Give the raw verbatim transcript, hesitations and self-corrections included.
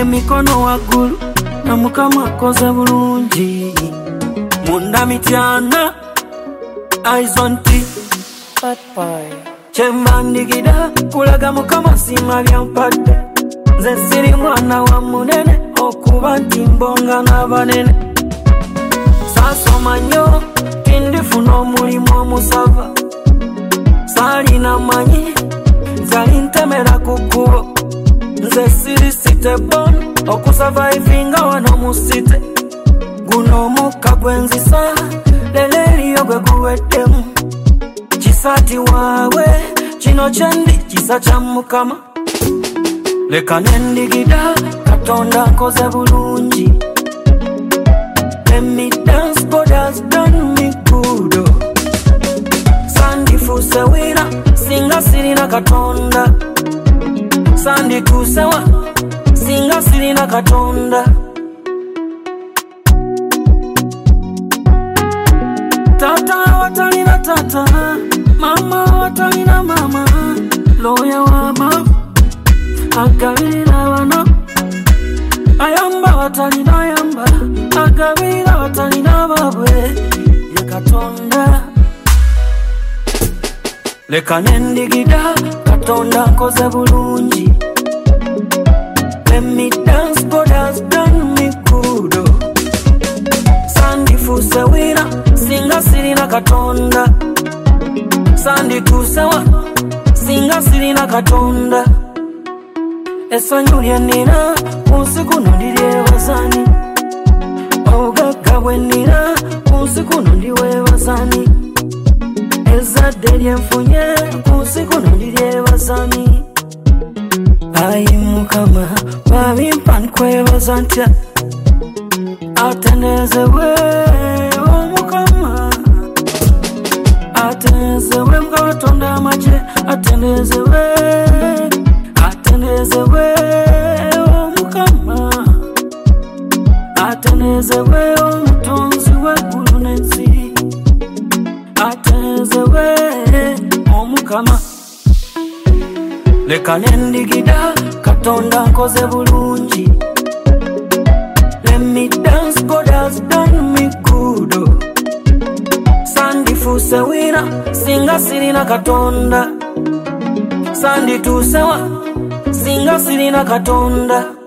emikono waggulu na Mukama akoze bulungi munda mityana eyes on tea Bad boy Chembandigida kulaga Mukama sima byampadde nze siri mwana wa munene okuba nti mbonga n'abanene saasoma nnyo tindifuna omulimu omusava saalina manyi zali ntemera ku kkubo nze siri site bon okusavaivinga wano mu site guno omukka gwenzisa lero eriyo gwe guweddemu kisaati waabwe kino kyendi kisa kya Mukama leka nendigida Katonda nkoze bulungi Let me dance, God has done me good Sandi fuse wina singa sirina Katonda Sandi tusewa singa sirina Katonda Tata watalina tata Mama watalina mama Loya wama Agabira wano Ayamba watalina ayamba Agabira watalina babwe Ye Katonda Leka nendigida Katonda nkoze bulungi Let me dance, God has done me good Sandi fuse wina singa sirina Katonda Sandi tusewa singa sirina Katonda Esanyu lyenina kunsi kuno ndiryebazani Obugagga bwenina kunsi kuno ndiwebazani Ezzadde lyenfunye kunsi kuno ndiryebazani Ayi Mukama babimpa nkwebaza ntya atenezebwe omukama atenezebwe Katonda amagye atenezebwe atenezebwe omukama atenezebwe omutonzi w'eggulu n'ensi atenezebwe omukama leka nendigida Katonda nkoze bulungi Let me dance, God has done me good Sandi fuse wina singa sirina Katonda Sandi tusewa singa sirina Katonda